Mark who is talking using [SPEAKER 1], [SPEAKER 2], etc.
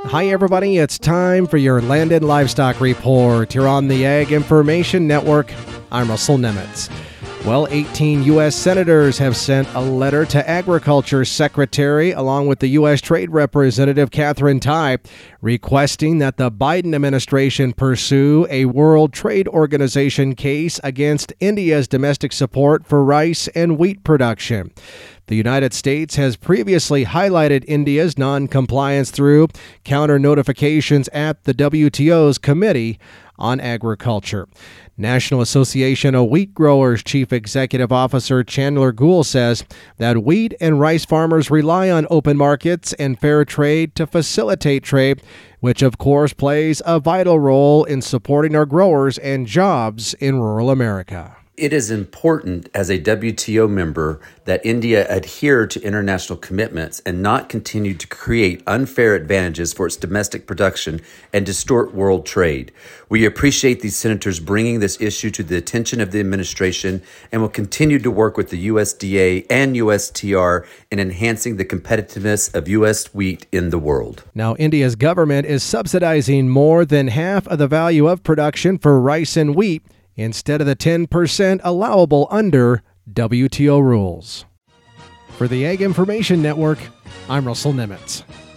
[SPEAKER 1] Hi, everybody. It's time for your Land and Livestock Report here on the Ag Information Network. I'm Russell Nemitz. Well, 18 U.S. senators have sent a letter to Agriculture Secretary, along with the U.S. Trade Representative Katherine Tai, requesting that the Biden administration pursue a World Trade Organization case against India's domestic support for rice and wheat production. The United States has previously highlighted India's non-compliance through counter-notifications at the WTO's Committee on Agriculture. National Association of Wheat Growers Chief Executive Officer Chandler Gould says that wheat and rice farmers rely on open markets and fair trade to facilitate trade, which of course plays a vital role in supporting our growers and jobs in rural America.
[SPEAKER 2] It is important as a WTO member that India adhere to international commitments and not continue to create unfair advantages for its domestic production and distort world trade. We appreciate these senators bringing this issue to the attention of the administration and will continue to work with the USDA and USTR in enhancing the competitiveness of U.S. wheat in the world.
[SPEAKER 1] Now, India's government is subsidizing more than half of the value of production for rice and wheat, instead of the 10% allowable under WTO rules. For the Ag Information Network, I'm Russell Nemitz.